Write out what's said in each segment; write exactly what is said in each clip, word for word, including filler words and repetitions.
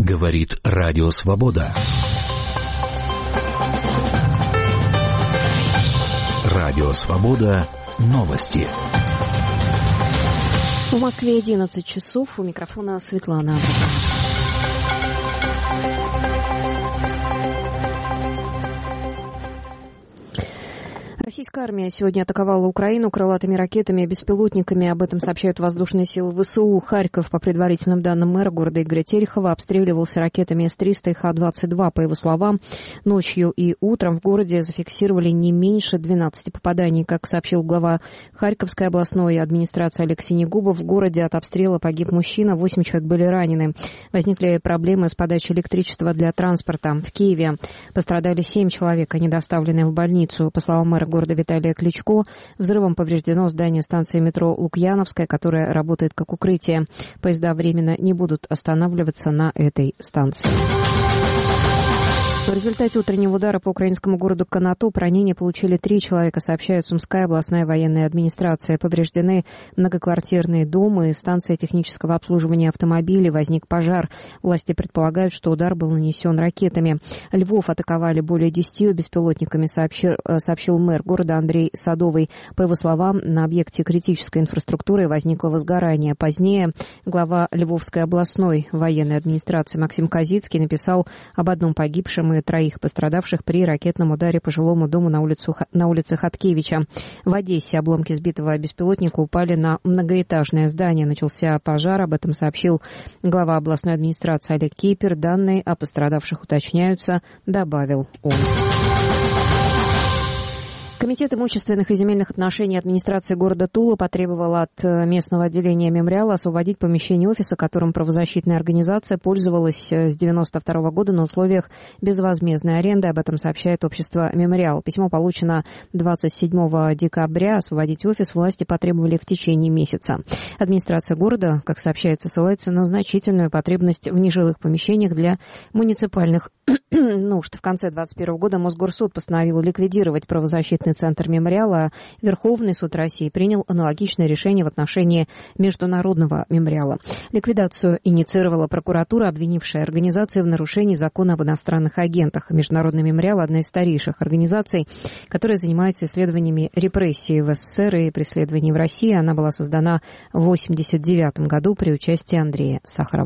Говорит Радио Свобода. Радио Свобода. Новости. В Москве одиннадцать часов. У микрофона Светлана. Российская армия сегодня атаковала Украину крылатыми ракетами и беспилотниками. Об этом сообщают воздушные силы ВСУ. Харьков, по предварительным данным мэра города Игоря Терехова, обстреливался ракетами эс триста и ха двадцать два. По его словам, ночью и утром в городе зафиксировали не меньше двенадцати попаданий. Как сообщил глава Харьковской областной администрации Олег Синегубов, в городе от обстрела погиб мужчина, восемь человек были ранены. Возникли проблемы с подачей электричества для транспорта. В Киеве пострадали семь человек, они доставлены в больницу. По словам мэра города Виталия Кличко, взрывом повреждено здание станции метро Лукьяновская, которая работает как укрытие. Поезда временно не будут останавливаться на этой станции. В результате утреннего удара по украинскому городу Конотоп ранения получили три человека, сообщает Сумская областная военная администрация. Повреждены многоквартирные дома и станция технического обслуживания автомобилей. Возник пожар. Власти предполагают, что удар был нанесен ракетами. Львов атаковали более десятью беспилотниками, сообщил, сообщил мэр города Андрей Садовый. По его словам, на объекте критической инфраструктуры возникло возгорание. Позднее глава Львовской областной военной администрации Максим Козицкий написал об одном погибшем и троих пострадавших при ракетном ударе по жилому дому на, улицу, на улице Хаткевича. В Одессе обломки сбитого беспилотника упали на многоэтажное здание. Начался пожар, об этом сообщил глава областной администрации Олег Кипер. Данные о пострадавших уточняются, добавил он. Комитет имущественных и земельных отношений администрации города Тула потребовал от местного отделения мемориала освободить помещение офиса, которым правозащитная организация пользовалась с девяносто второго года на условиях безвозмездной аренды. Об этом сообщает общество «Мемориал». Письмо получено двадцать седьмого декабря. Освободить офис власти потребовали в течение месяца. Администрация города, как сообщается, ссылается на значительную потребность в нежилых помещениях для муниципальных нужд. В конце двадцать первого года Мосгорсуд постановил ликвидировать правозащитный центр мемориала. Верховный суд России принял аналогичное решение в отношении Международного мемориала. Ликвидацию инициировала прокуратура, обвинившая организацию в нарушении закона об иностранных агентах. Международный мемориал – одна из старейших организаций, которая занимается исследованиями репрессий в СССР и преследований в России. Она была создана в восемьдесят девятом году при участии Андрея Сахарова.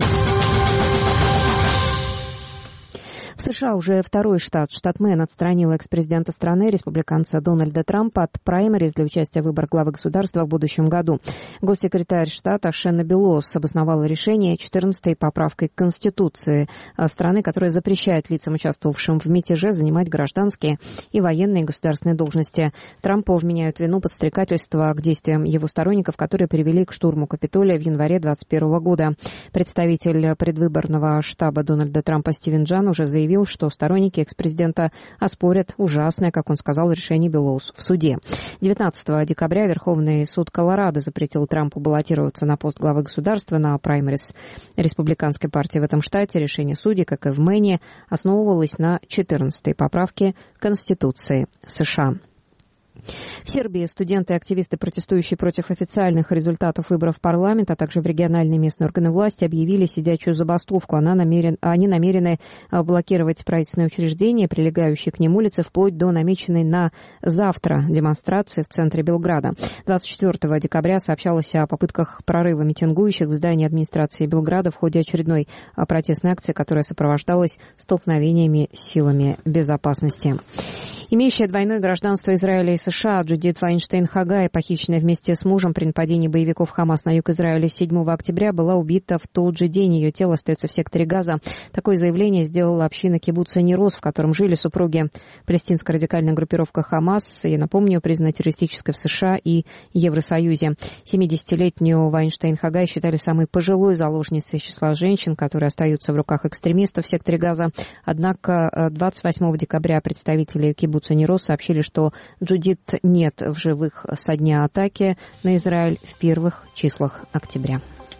В США уже второй штат, штат Мэн, отстранил экс-президента страны, республиканца Дональда Трампа, от праймериз для участия в выборах главы государства в будущем году. Госсекретарь штата Шенна Белос обосновала решение четырнадцатой поправкой к Конституции страны, которая запрещает лицам, участвовавшим в мятеже, занимать гражданские и военные государственные должности. Трампу вменяют вину подстрекательства к действиям его сторонников, которые привели к штурму Капитолия в январе двадцать первого года. Представитель предвыборного штаба Дональда Трампа Стивен Джан уже заявил, что сторонники экс-президента оспорят ужасное, как он сказал, решение Белоус в суде. девятнадцатого декабря Верховный суд Колорадо запретил Трампу баллотироваться на пост главы государства на праймериз республиканской партии в этом штате. Решение судей, как и в Мэне, основывалось на четырнадцатой поправке Конституции США. В Сербии студенты и активисты, протестующие против официальных результатов выборов в парламент, а также в региональные и местные органы власти, объявили сидячую забастовку. Она намерен, они намерены блокировать правительственные учреждения, прилегающие к ним улицы, вплоть до намеченной на завтра демонстрации в центре Белграда. двадцать четвёртого декабря сообщалось о попытках прорыва митингующих в здании администрации Белграда в ходе очередной протестной акции, которая сопровождалась столкновениями с силами безопасности. Имеющая двойное гражданство Израиля и США Джудит Вайнштейн-Хагай, похищенная вместе с мужем при нападении боевиков Хамас на юг Израиля седьмого октября, была убита в тот же день. Ее тело остается в секторе Газа. Такое заявление сделала община кибуца Нирос, в котором жили супруги. Палестинская радикальная группировка Хамас, я напомню, признана террористической в США и Евросоюзе. семидесятилетнюю Вайнштейн-Хагай считали самой пожилой заложницей из числа женщин, которые остаются в руках экстремистов в секторе Газа. Однако двадцать восьмого декабря представители кибуца Нирос сообщили, что Джудит нет в живых со дня атаки на Израиль в первых числах октября.